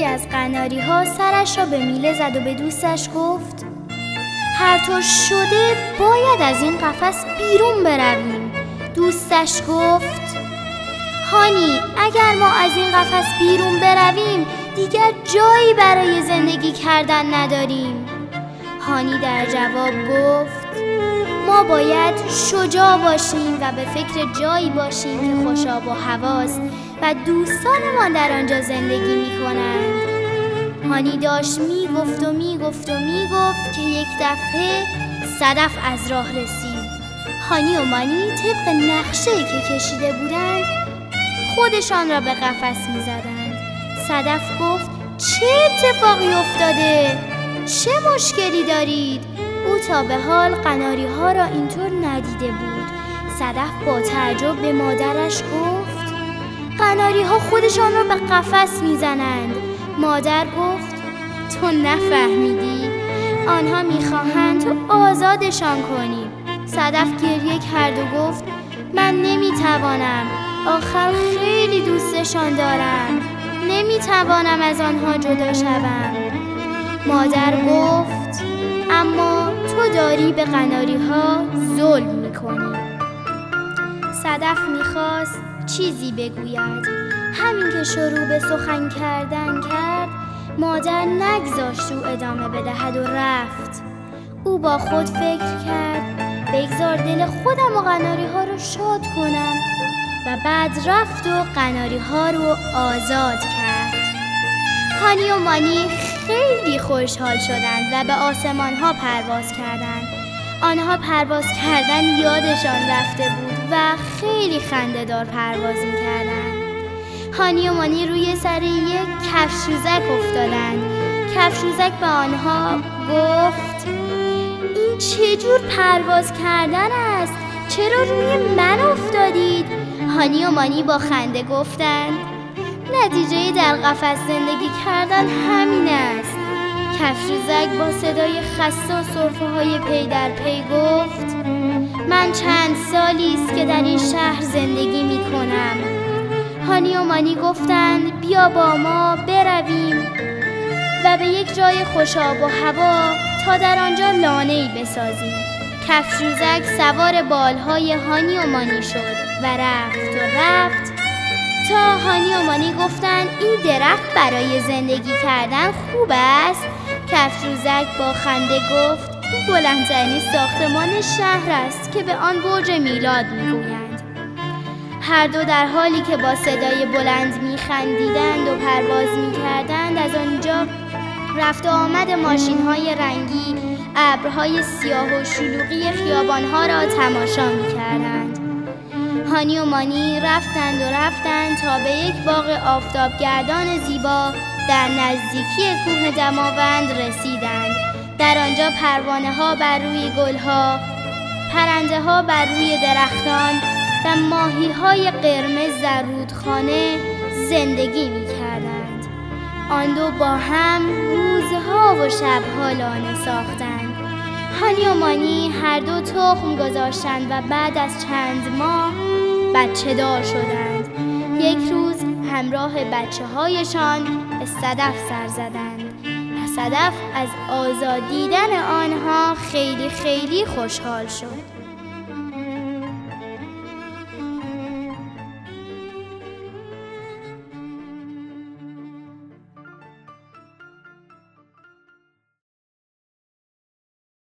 یکی از قناری ها سرش را به میله زد و به دوستش گفت هر طور شده باید از این قفس بیرون برویم. دوستش گفت هانی اگر ما از این قفس بیرون برویم دیگر جایی برای زندگی کردن نداریم. هانی در جواب گفت ما باید شجاع باشیم و به فکر جایی باشیم که خوشاب و هواست و دوستانمان در آنجا زندگی می کنند. هانی داشت می گفت که یک دفعه صدف از راه رسید. هانی و مانی طبق نقشه‌ای که کشیده بودند خودشان را به قفس می زدند. صدف گفت چه اتفاقی افتاده؟ چه مشکلی دارید؟ او تا به حال قناری ها را اینطور ندیده بود. صدف با تعجب به مادرش گفت قناری ها خودشان را به قفس می زنند. مادر گفت تو نفهمیدی؟ آنها می خواهند تو آزادشان کنی. صدف گریه کرد و گفت من نمی توانم. آخر خیلی دوستشان دارم. نمی توانم از آنها جدا شوم. مادر گفت اما تو داری به قناری ها ظلم می کنی. صدف می خواست چیزی بگوید. همین که شروع به سخن کردن کرد مادر نگذاشت او ادامه بدهد و رفت. او با خود فکر کرد بگذار دل خودم و قناری ها رو شاد کنم و بعد رفت و قناری ها رو آزاد کرد. هانی و مانی خیلی خوشحال شدند و به آسمان ها پرواز کردند. آنها پرواز کردن یادشان رفته بود و خیلی خنده‌دار پرواز می‌کردند. هانی و مانی روی سر یک کفشوزک افتادند. کفشوزک به آنها گفت این چه جور پرواز کردن است؟ چرا روی من افتادید؟ هانی و مانی با خنده گفتند نتیجه در قفس زندگی کردن همین است. کفشوزک با صدای خسته و سرفه‌های پی در پی گفت من چند سالی است که در این شهر زندگی می کنم. هانی و مانی گفتند بیا با ما برویم و به یک جای خوشاب و هوا تا در آنجا لانه‌ای بسازیم. کفشوزک سوار بالهای هانی و مانی شد و رفت تا هانی و مانی گفتند این درخت برای زندگی کردن خوب است. کفشوزک با خنده گفت بلندترین ساختمان شهر است که به آن برج میلاد میگویند. هر دو در حالی که با صدای بلند میخندیدند و پرواز میکردند از آنجا رفت و آمد ماشین‌های رنگی، ابرهای سیاه و شلوغی خیابان‌ها را تماشا می‌کردند. هانی و مانی رفتند تا به یک باغ آفتابگردان زیبا در نزدیکی کوه دماوند رسیدند. در آنجا پروانه‌ها بر روی گل‌ها، پرنده‌ها بر روی درختان و ماهی‌های قرمز در رودخانه زندگی می‌کردند. آن دو با هم روزها و شبها لانه ساختند. هانی و مانی هر دو تخم گذاشتند و بعد از چند ماه بچه دار شدند. یک روز همراه بچه هایشان به صدف سر زدند و صدف از آزاد دیدن آنها خیلی خوشحال شد.